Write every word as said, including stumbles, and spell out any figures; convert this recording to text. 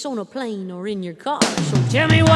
on a plane or in your car. So tell me what